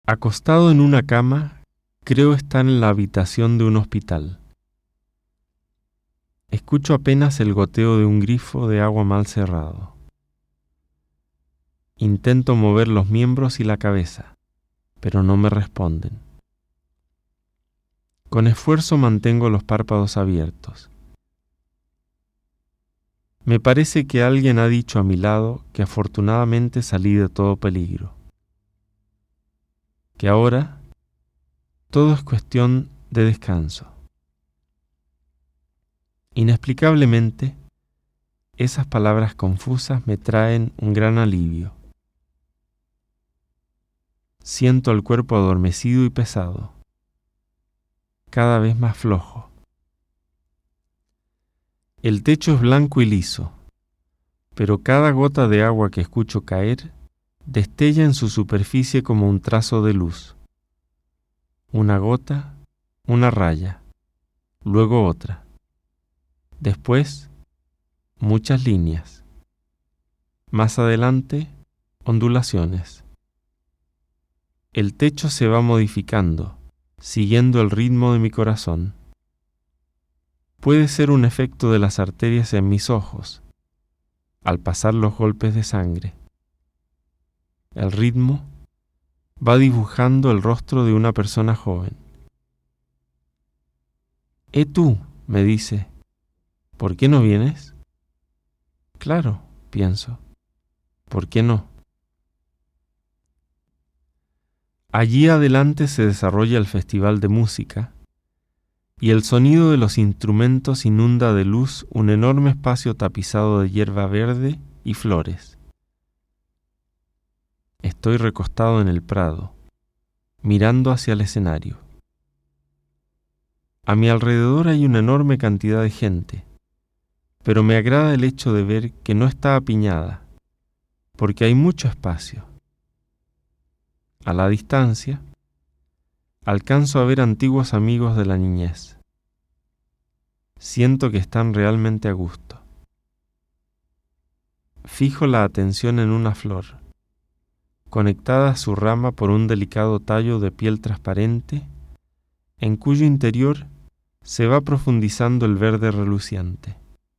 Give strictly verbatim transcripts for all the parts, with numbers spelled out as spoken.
Acostado en una cama, creo estar en la habitación de un hospital. Escucho apenas el goteo de un grifo de agua mal cerrado. Intento mover los miembros y la cabeza, pero no me responden. Con esfuerzo mantengo los párpados abiertos. Me parece que alguien ha dicho a mi lado que afortunadamente salí de todo peligro. Que ahora todo es cuestión de descanso. Inexplicablemente, esas palabras confusas me traen un gran alivio. Siento el cuerpo adormecido y pesado, cada vez más flojo. El techo es blanco y liso, pero cada gota de agua que escucho caer destella en su superficie como un trazo de luz. Una gota, una raya, luego otra. Después, muchas líneas. Más adelante, ondulaciones. El techo se va modificando, siguiendo el ritmo de mi corazón. Puede ser un efecto de las arterias en mis ojos, al pasar los golpes de sangre. El ritmo va dibujando el rostro de una persona joven. «Eh tú», me dice, «¿por qué no vienes?» Claro, pienso, ¿por qué no? Allí adelante se desarrolla el festival de música, y el sonido de los instrumentos inunda de luz un enorme espacio tapizado de hierba verde y flores. Estoy recostado en el prado, mirando hacia el escenario. A mi alrededor hay una enorme cantidad de gente, pero me agrada el hecho de ver que no está apiñada, porque hay mucho espacio. A la distancia, alcanzo a ver antiguos amigos de la niñez. Siento que están realmente a gusto. Fijo la atención en una flor, conectada a su rama por un delicado tallo de piel transparente, en cuyo interior se va profundizando el verde reluciente.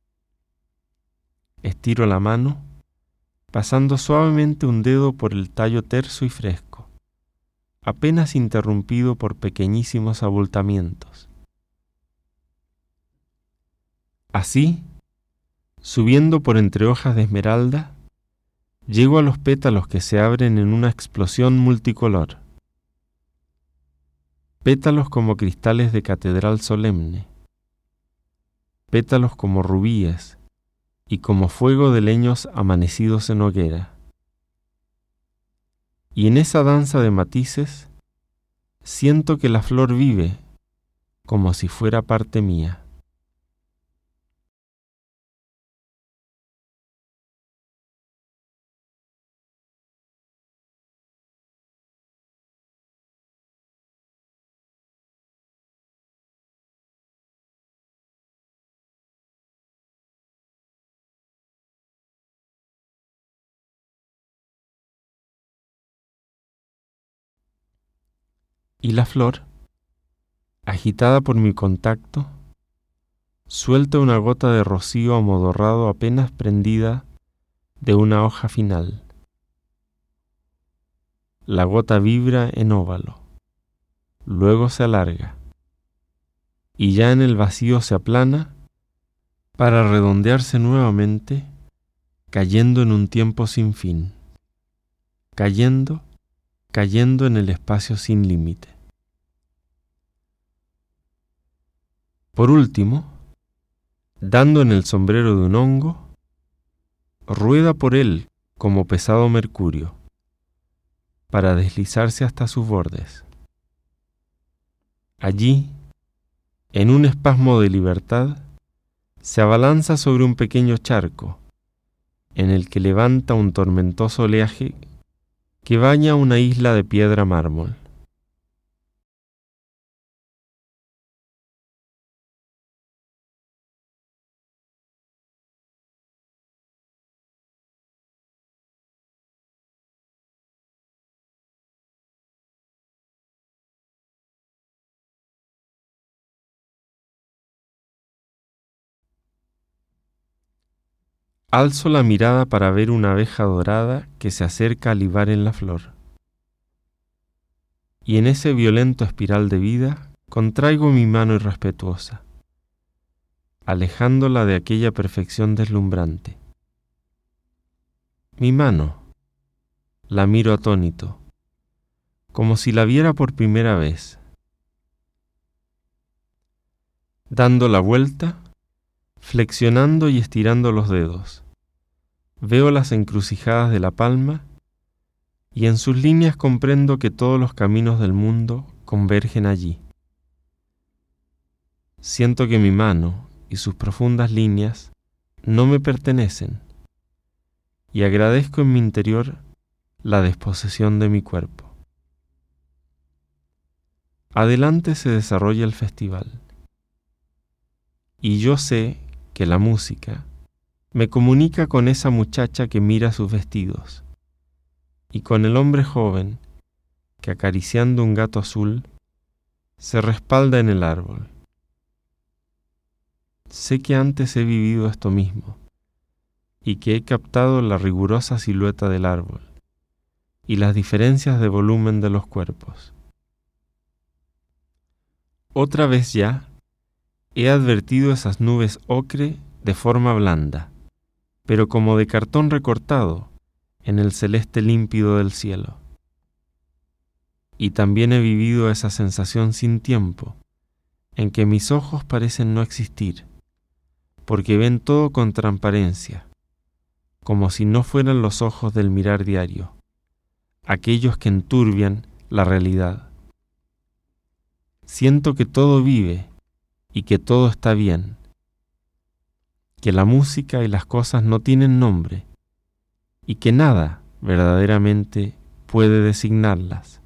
Estiro la mano, pasando suavemente un dedo por el tallo terso y fresco, apenas interrumpido por pequeñísimos abultamientos. Así, subiendo por entre hojas de esmeralda, llego a los pétalos que se abren en una explosión multicolor. Pétalos como cristales de catedral solemne, pétalos como rubíes y como fuego de leños amanecidos en hoguera. Y en esa danza de matices, siento que la flor vive como si fuera parte mía. Y la flor, agitada por mi contacto, suelta una gota de rocío amodorrado apenas prendida de una hoja final. La gota vibra en óvalo, luego se alarga, y ya en el vacío se aplana para redondearse nuevamente, cayendo en un tiempo sin fin, cayendo, cayendo en el espacio sin límite. Por último, dando en el sombrero de un hongo, rueda por él como pesado mercurio, para deslizarse hasta sus bordes. Allí, en un espasmo de libertad, se abalanza sobre un pequeño charco, en el que levanta un tormentoso oleaje que baña una isla de piedra mármol. Alzo la mirada para ver una abeja dorada que se acerca a libar en la flor. Y en ese violento espiral de vida contraigo mi mano irrespetuosa, alejándola de aquella perfección deslumbrante. Mi mano, la miro atónito, como si la viera por primera vez. Dando la vuelta, flexionando y estirando los dedos, veo las encrucijadas de la palma y en sus líneas comprendo que todos los caminos del mundo convergen allí. Siento que mi mano y sus profundas líneas no me pertenecen y agradezco en mi interior la desposesión de mi cuerpo. Adelante se desarrolla el festival y yo sé que la música me comunica con esa muchacha que mira sus vestidos y con el hombre joven que, acariciando un gato azul, se respalda en el árbol. Sé que antes he vivido esto mismo y que he captado la rigurosa silueta del árbol y las diferencias de volumen de los cuerpos. Otra vez ya he advertido esas nubes ocre de forma blanda, pero como de cartón recortado en el celeste límpido del cielo. Y también he vivido esa sensación sin tiempo, en que mis ojos parecen no existir, porque ven todo con transparencia, como si no fueran los ojos del mirar diario, aquellos que enturbian la realidad. Siento que todo vive y que todo está bien, que la música y las cosas no tienen nombre y que nada verdaderamente puede designarlas.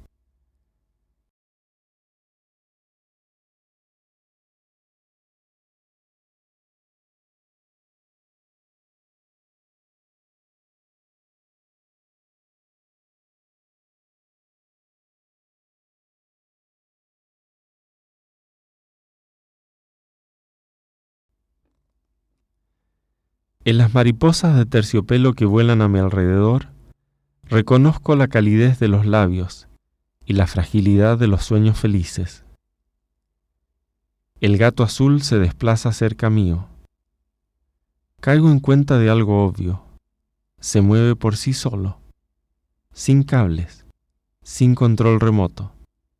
En las mariposas de terciopelo que vuelan a mi alrededor, reconozco la calidez de los labios y la fragilidad de los sueños felices. El gato azul se desplaza cerca mío. Caigo en cuenta de algo obvio. Se mueve por sí solo, sin cables, sin control remoto.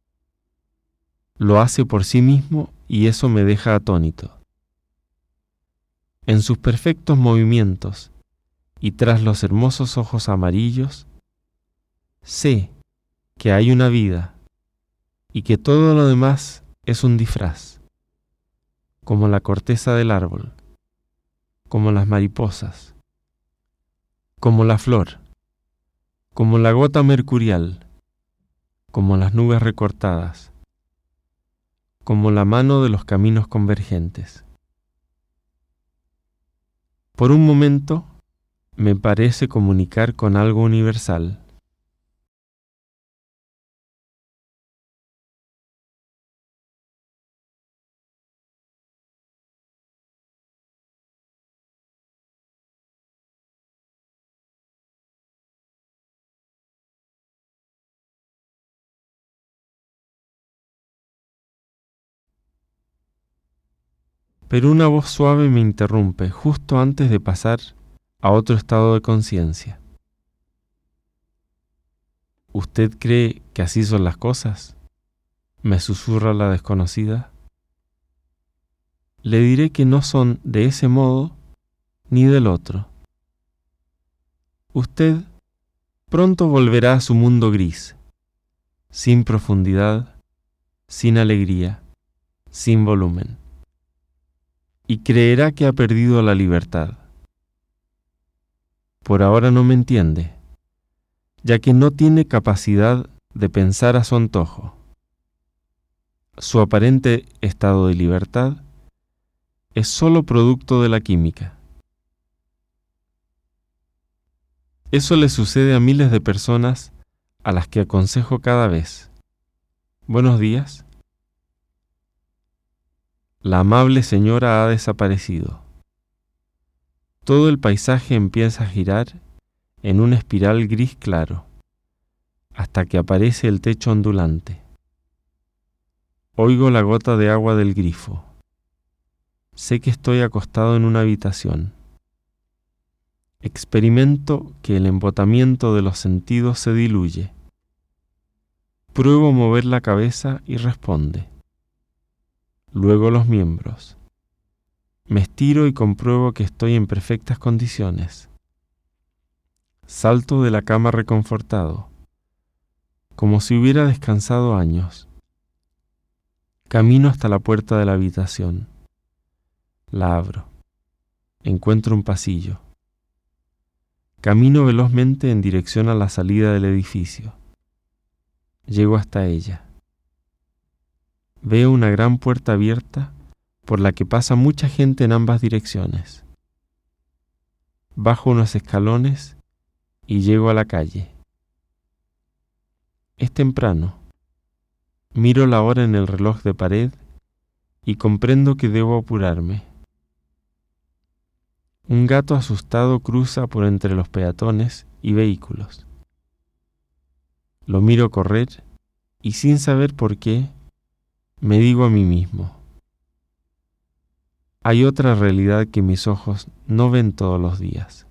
Lo hace por sí mismo y eso me deja atónito. En sus perfectos movimientos y tras los hermosos ojos amarillos, sé que hay una vida y que todo lo demás es un disfraz, como la corteza del árbol, como las mariposas, como la flor, como la gota mercurial, como las nubes recortadas, como la mano de los caminos convergentes. Por un momento me parece comunicar con algo universal. Pero una voz suave me interrumpe justo antes de pasar a otro estado de conciencia. ¿Usted cree que así son las cosas?, me susurra la desconocida. Le diré que no son de ese modo ni del otro. Usted pronto volverá a su mundo gris, sin profundidad, sin alegría, sin volumen, y creerá que ha perdido la libertad. Por ahora no me entiende, ya que no tiene capacidad de pensar a su antojo. Su aparente estado de libertad es solo producto de la química. Eso le sucede a miles de personas a las que aconsejo cada vez: buenos días. La amable señora ha desaparecido. Todo el paisaje empieza a girar en una espiral gris claro, hasta que aparece el techo ondulante. Oigo la gota de agua del grifo. Sé que estoy acostado en una habitación. Experimento que el embotamiento de los sentidos se diluye. Pruebo mover la cabeza y responde. Luego los miembros. Me estiro y compruebo que estoy en perfectas condiciones. Salto de la cama reconfortado, como si hubiera descansado años. Camino hasta la puerta de la habitación. La abro. Encuentro un pasillo. Camino velozmente en dirección a la salida del edificio. Llego hasta ella. Veo una gran puerta abierta por la que pasa mucha gente en ambas direcciones. Bajo unos escalones y llego a la calle. Es temprano. Miro la hora en el reloj de pared y comprendo que debo apurarme. Un gato asustado cruza por entre los peatones y vehículos. Lo miro correr y, sin saber por qué, me digo a mí mismo: hay otra realidad que mis ojos no ven todos los días.